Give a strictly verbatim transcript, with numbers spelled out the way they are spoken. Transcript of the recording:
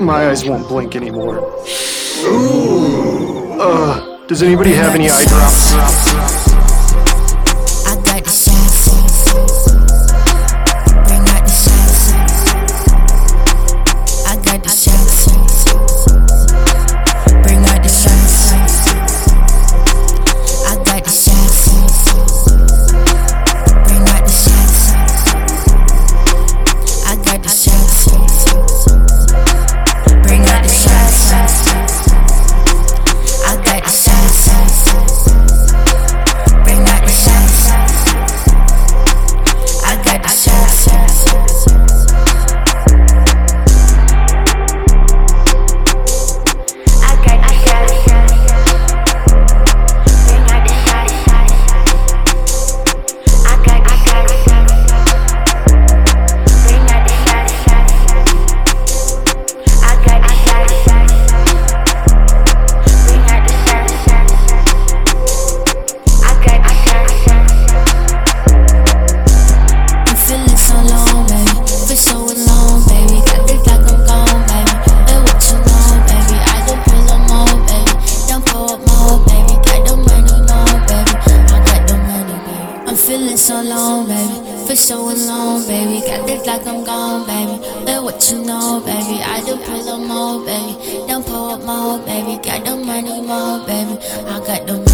My eyes won't blink anymore. Ooh. Uh, does anybody have any eye drops? I got the shots. Bring out the shots. I got the shots. Bring out the shots. I got the shots. Bring out the shots. I got the shots. Bring out the shots. I got the shots. Bring out the shots. I got the shots. I got the shots. Bring out the shots. I got the shots. Bring out the shots. I got the shots. Bring out the shots. I got the shots. I'm feeling so long, baby. For so long, baby. Got this like I'm gone, baby. And what you know, baby? I don't pull them more, baby. Don't pull up more, baby. Got the money, more, baby. I got the money, baby. I'm feeling so long, baby. For so long, baby. Got this like I'm gone, baby. And what you know, baby? I don't pull them more, baby. Don't pull up more, baby. Got the money, more, baby. I got the money.